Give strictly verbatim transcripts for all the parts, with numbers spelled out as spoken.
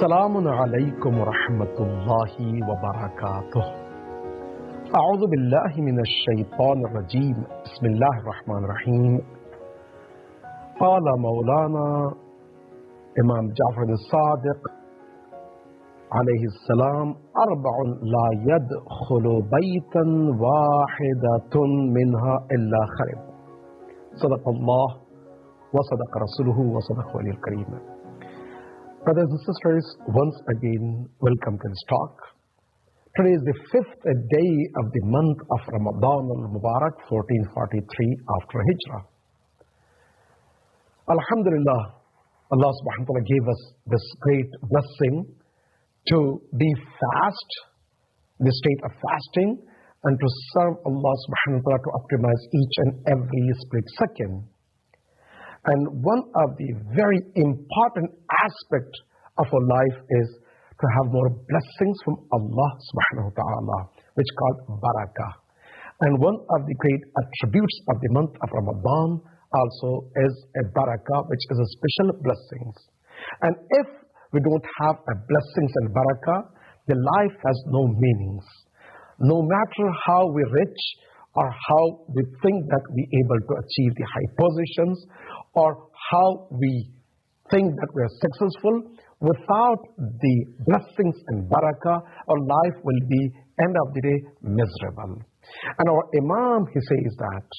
Assalamu alaikum wa rahmatullahi wa barakatuh. A'udhu billahi minash shaitanir rajeem. Bismillahir rahmanir rahim. Qala Maulana Imam Ja'far al-Sadiq alayhi salam, arba'un la yadkhulu baytan wahidatun minha illa kharib. Sadaqallah wa sadaqa rasuluhu wa sadaqa waliyul kareem. Brothers and sisters, once again, welcome to this talk. Today is the fifth day of the month of Ramadan al-Mubarak, fourteen forty-three after Hijrah. Alhamdulillah, Allah subhanahu wa ta'ala gave us this great blessing to be fast, the state of fasting, and to serve Allah subhanahu wa ta'ala to optimize each and every split second. And one of the very important aspects of our life is to have more blessings from Allah subhanahu wa ta'ala, which is called barakah. And one of the great attributes of the month of Ramadan also is a barakah, which is a special blessings. And if we don't have a blessings and barakah, the life has no meanings. No matter how we rich or how we think that we're able to achieve the high positions, or how we think that we are successful, without the blessings and barakah, our life will be, end of the day, miserable. And our Imam, he says that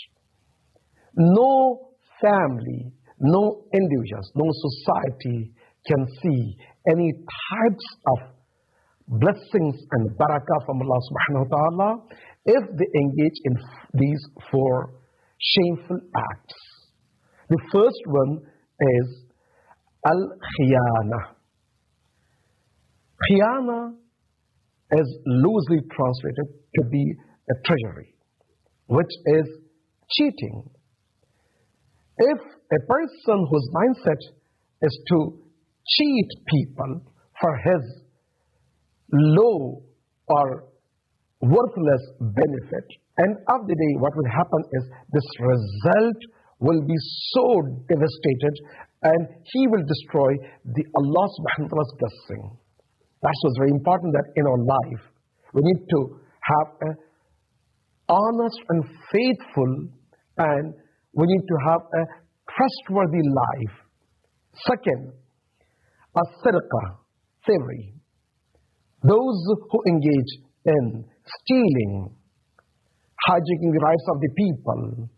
no family, no individuals, no society can see any types of blessings and barakah from Allah subhanahu wa ta'ala if they engage in these four shameful acts. The first one is al-khiyana. Khiyana is loosely translated to be a treachery, which is cheating. If a person whose mindset is to cheat people for his low or worthless benefit, end of the day what will happen is this result will be so devastated, and he will destroy the Allah subhanahu wa ta'ala's blessing. That's what's very important, that in our life we need to have a honest and faithful, and we need to have a trustworthy life. Second, as-sadaqah, thievery. Those who engage in stealing, hijacking the rights of the people,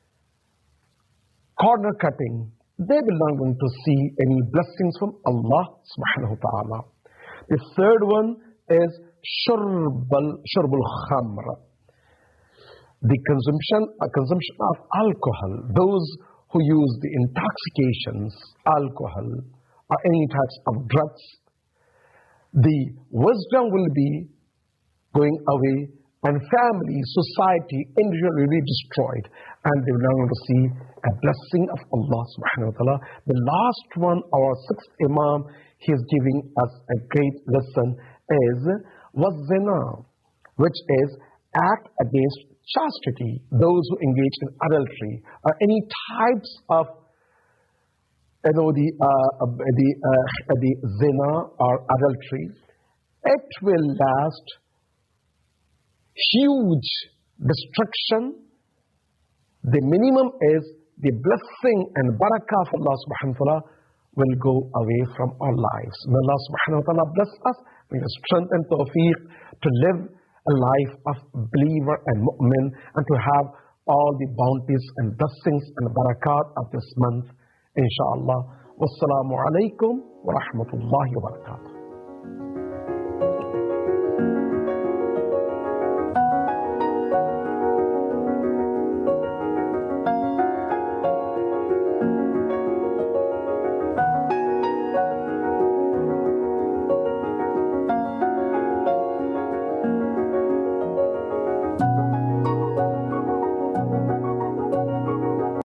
corner cutting, they will not going to see any blessings from Allah subhanahu wa ta'ala. The third one is shurbal, shurbul khamr, the consumption, uh, consumption of alcohol. Those who use the intoxications, alcohol, or any types of drugs, the wisdom will be going away, and family, society, individual will be destroyed, and they will not going to see a blessing of Allah subhanahu wa ta'ala. The last one, our sixth Imam, he is giving us a great lesson, is was zina, which is act against chastity. Those who engage in adultery or any types of you know the uh, the uh, the zina or adultery, it will last huge destruction. The minimum is the blessing and barakah of Allah subhanahu wa ta'ala will go away from our lives. May Allah subhanahu wa ta'ala bless us with strength and tawfiq to live a life of believer and mu'min, and to have all the bounties and blessings and barakat of this month, inshallah. Wassalamu alaikum wa rahmatullahi wa barakatuh.